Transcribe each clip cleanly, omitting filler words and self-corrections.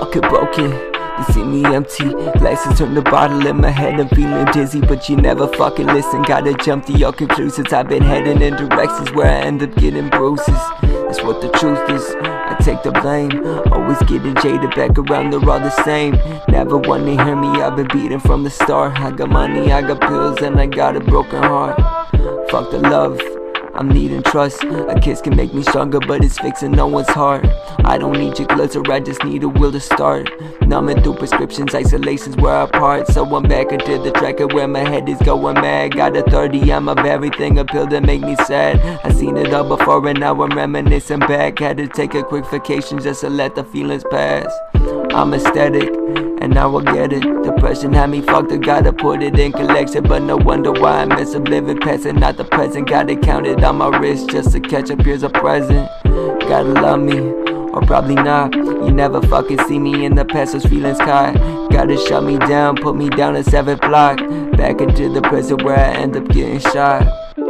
fucking broken. You see me empty, glasses turn the bottle in my head. I'm feeling dizzy, but you never fucking listen. Gotta jump to your conclusions. I've been heading in directions where I end up getting bruises. That's what the truth is, I take the blame. Always getting jaded, back around, they're all the same. Never wanna hear me, I've been beating from the start. I got money, I got pills, and I got a broken heart. Fuck the love, I'm needing trust. A kiss can make me stronger, but it's fixing no one's heart. I don't need your glitter, I just need a will to start. Numbing through prescriptions, isolations we're apart. So I'm back into the track of where my head is going mad. Got a 30, I'm of everything, a pill to make me sad. I seen it all before and now I'm reminiscing back. Had to take a quick vacation just to let the feelings pass. I'm aesthetic, and now I get it. Depression had me fucked, I gotta put it in collection. But no wonder why I miss a living past and not the present. Got it counted on my wrist just to catch up, here's a present. Gotta love me, or probably not. You never fucking see me in the past, those feelings caught. Gotta shut me down, put me down in 7th block. Back into the present where I end up getting shot.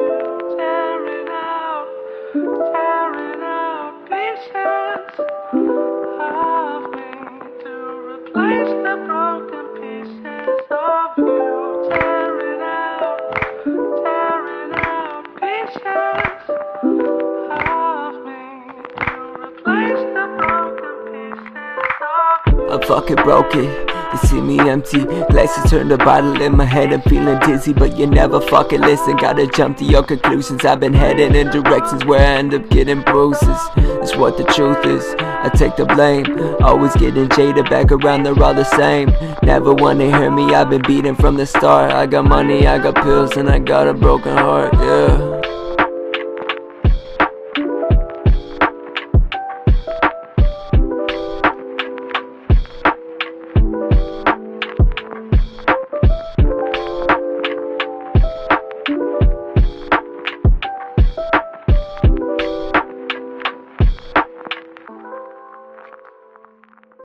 I'm fucking broken, you see me empty, glasses turn the bottle in my head. I'm feeling dizzy, but you never fucking listen. Gotta jump to your conclusions. I've been heading in directions where I end up getting bruises. That's what the truth is, I take the blame. Always getting jaded, back around, they're all the same. Never wanna hear me, I've been beating from the start. I got money, I got pills, and I got a broken heart, yeah.